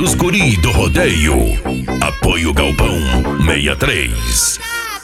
dos guri do rodeio. Apoio Galpão 63.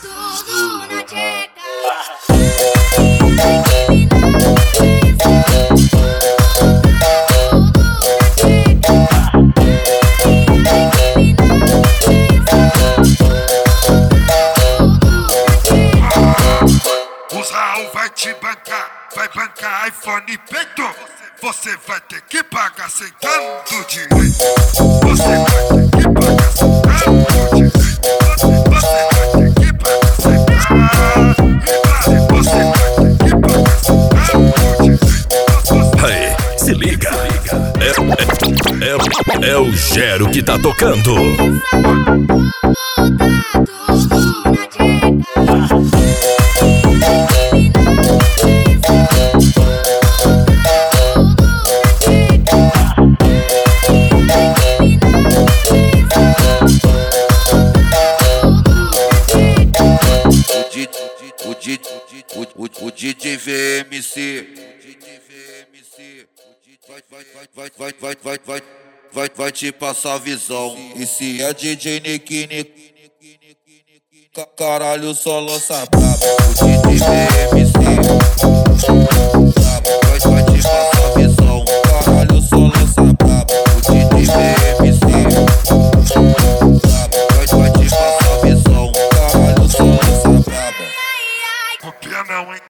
O Raul vai te bancar, vai bancar iPhone e peito. Você vai ter que pagar sentando direito. Você vai ter que pagar sentando direito. Você vai ter que pagar sentando. Você vai ter que pagar sentando direito. Hey, se liga. É o Gero que tá tocando. O DJ VMC vai te passar visão. E se é DJ Nick, caralho, só lança brabo. O DJ VMC vai te passar